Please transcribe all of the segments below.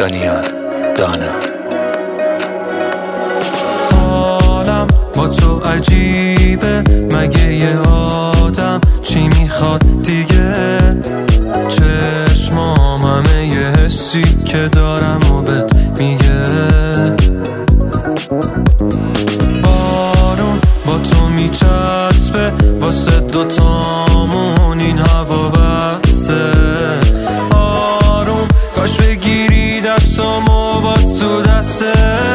دانیال دانا. حالم با تو عجیبه، مگه یه آدم چی میخواد دیگه؟ چشمام همه یه حسی که دارم و بهت میگه. بارون با تو میچسبه، واسه دوتامون این هوا بسته. آروم کاش بگیری دستامو باز تو دسته.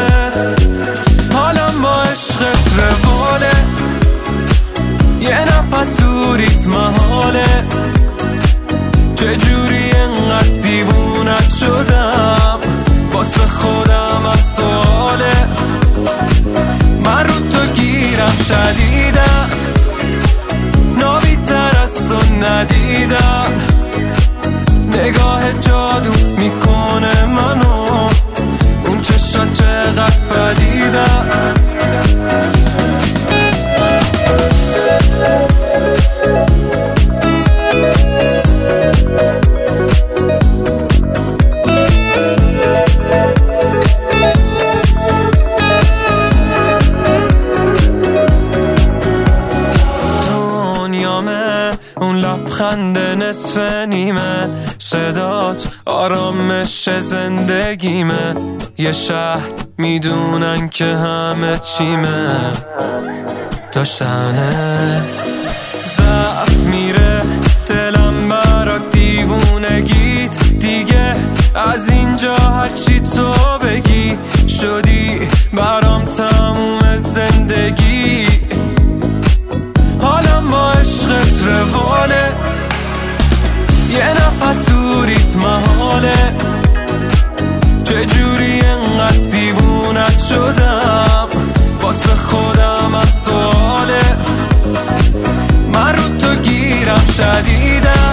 حالم با عشقت رواله، یه نفس تو ریتم حاله. چجوری انقدر دیوونت شدم، واسه خودم از سواله. من رو تو گیرم شدیدم، نابی‌تر از تو ندیدم. نگاه جادو میکنه منو، اون چشات چقدر پدیدم. اون لبخند نصف نیمه، صدات آرامش زندگیمه. یه شهر میدونن که همه چیمه، داشتنت ضعف میره دلم برات دیوونگیت دیگه. از اینجا هرچی تو بگی شدی برام تموم زندگی. حالم با عشقت رواله، یه نفس تو ریتم حاله. چجوری انقدر دیوونت شدم، واسه خودم از سواله. من رو تو گیرم شدیدم،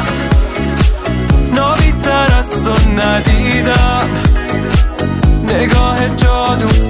نابی‌تر از تو ندیدم. نگاه جادو